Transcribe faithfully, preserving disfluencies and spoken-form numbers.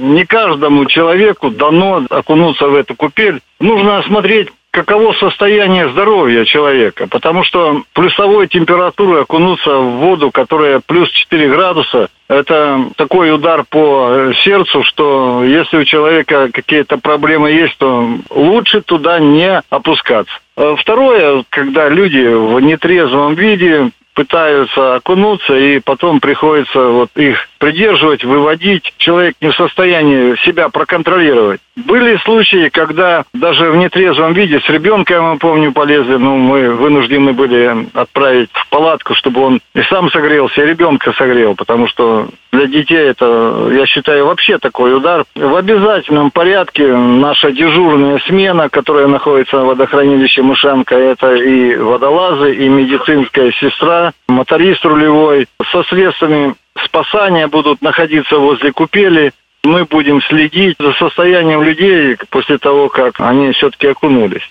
не каждому человеку дано окунуться в эту купель. Нужно осмотреть, каково состояние здоровья человека, потому что плюсовой температурой окунуться в воду, которая плюс четыре градуса, это такой удар по сердцу, что если у человека какие-то проблемы есть, то лучше туда не опускаться. Второе, когда люди в нетрезвом виде пытаются окунуться, и потом приходится вот их придерживать, выводить. Человек не в состоянии себя проконтролировать. Были случаи, когда даже в нетрезвом виде с ребенком, я помню, полезли, но мы вынуждены были отправить в палатку, чтобы он и сам согрелся, и ребенка согрел, потому что для детей это, я считаю, вообще такой удар. В обязательном порядке наша дежурная смена, которая находится в водохранилище Мышанка, это и водолазы, и медицинская сестра, моторист рулевой, со средствами спасания будут находиться возле купели. Мы будем следить за состоянием людей после того, как они все-таки окунулись.